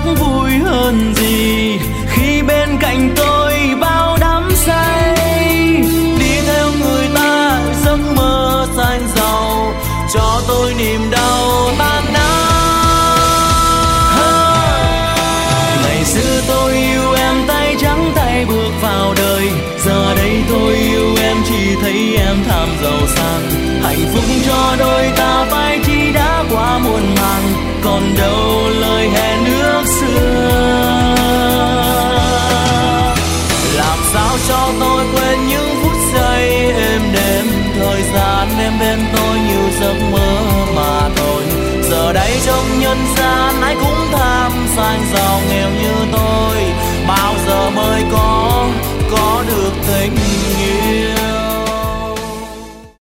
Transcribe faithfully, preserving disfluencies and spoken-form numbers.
vui hơn gì khi bên cạnh tôi bao đắm say. Đi theo người ta giấc mơ xanh giàu, cho tôi niềm đau tan nát. Ngày xưa tôi yêu em tay trắng tay bước vào đời, giờ đây tôi yêu em chỉ thấy em tham giàu sang. Hạnh phúc cho đôi ta phải chi đã qua muôn màng, còn đâu lời hẹn ước xưa. Làm sao cho tôi quên những phút giây êm đềm, thời gian em bên tôi như giấc mơ mà thôi. Giờ đây trong nhân gian ai cũng tham sang giàu nghèo như tôi, bao giờ mới có có được tình yêu.